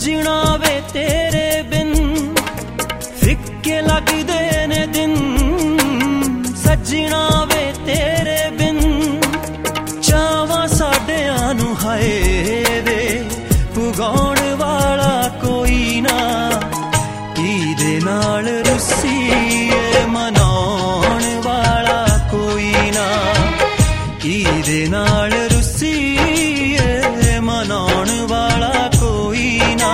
सजना वे तेरे बिन फिक्के लगदे ने दिन सजना वे तेरे बिन चावा साडियां नू हाय वे पुगाउण वाला कोई ना कीदे नाल रुसीए मनाउण वाला कोई ना कीदे नाल रुसीए मनाउण वाला कोई ना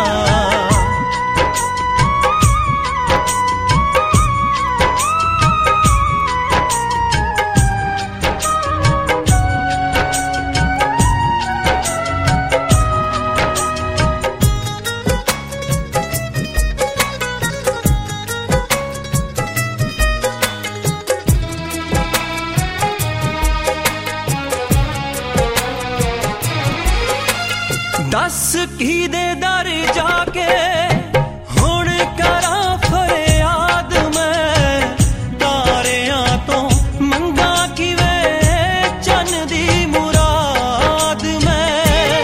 दस की दे दर जाके हुण करा फरियाद मैं तारियां तो मंगा किवे चन दी मुराद मैं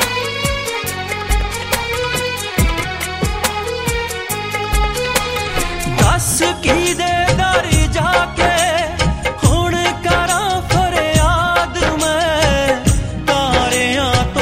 दस की दे दर जाके हुण करा फरियाद मैं तारियां तो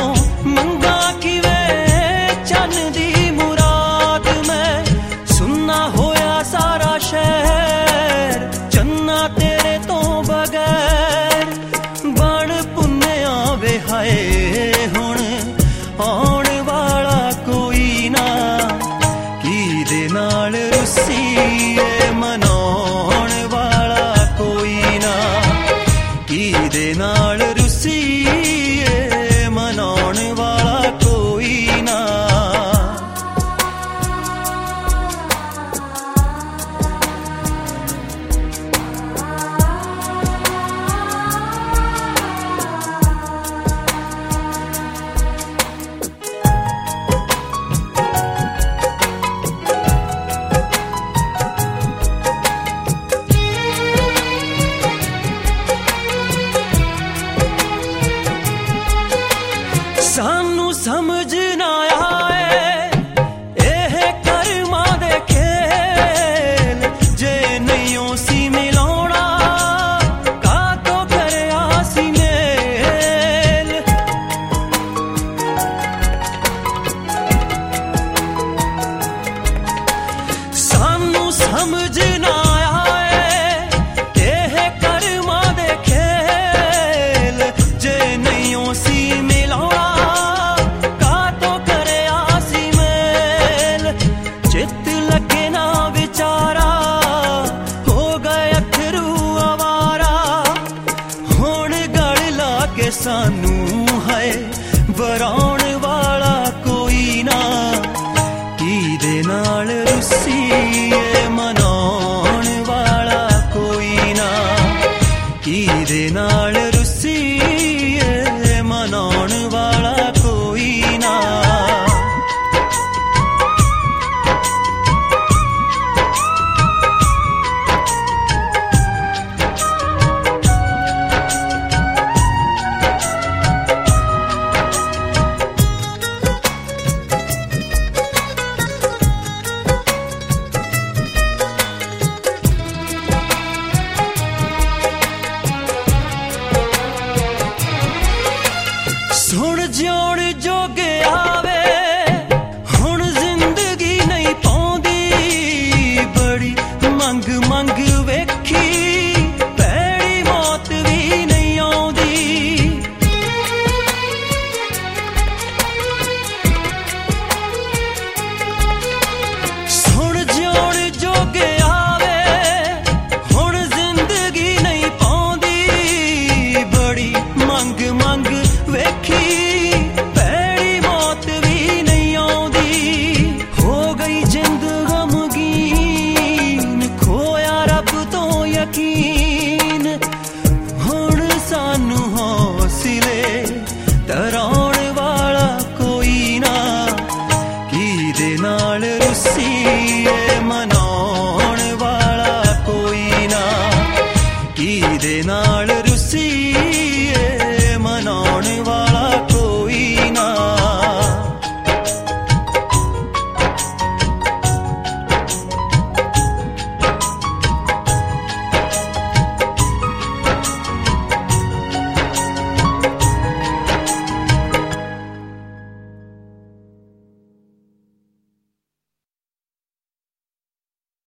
शहर चन्ना तेरे तो बगैर बण पुन्निया वे हाय हुण आउण वाला कोई ना कीदे नाल रुसीए मनाउण वाला कोई ना कीदे नाल रुसीए मनाउण वाला कोई ना सानू समझ ना